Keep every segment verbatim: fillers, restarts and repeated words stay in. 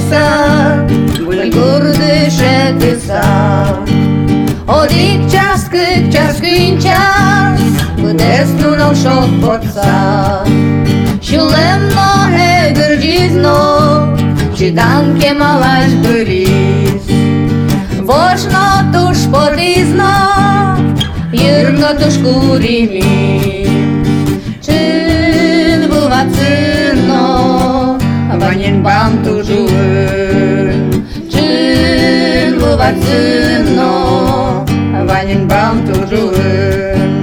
sa, bulgur de ședesa. Odic ceas cât ceas cât ceas, puteți nu n-au șopoța. Și lemno e gârgizno, și tam chemalaś bylis. Voșno tuż podizno, jyrno tuż kurimi. Czyn bywa cyno, wanien bam tużułyn. Czyn bywa cyno, wanien bam tużułyn.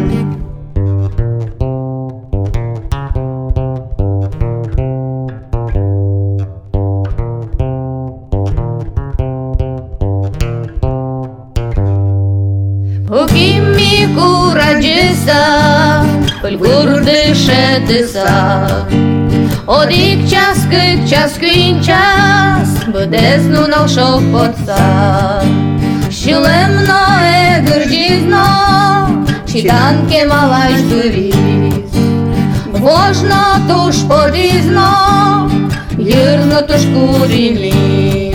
Ukimi curagisa, bulgur de ședesa. Odic ceas cât ceas cât ceas, bădesc nu n-au șopoța. Și lemno e gârgizno, și tam chemalaś bylis. Voșno tuż podizno, jyrno tuż kurimi.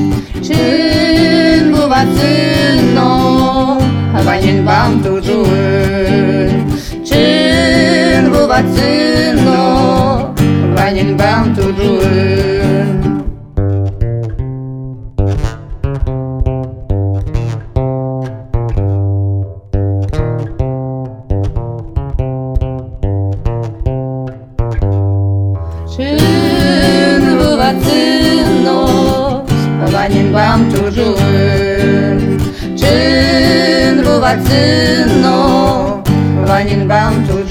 Czyn bywa cyno, wanien bam tużułyn. Czyn bywa cyno, wanien bam tużułyn. Czyn bywa cyno, wanien bam tużułyn. Czyn bywa cyno, wanien bam tużułyn.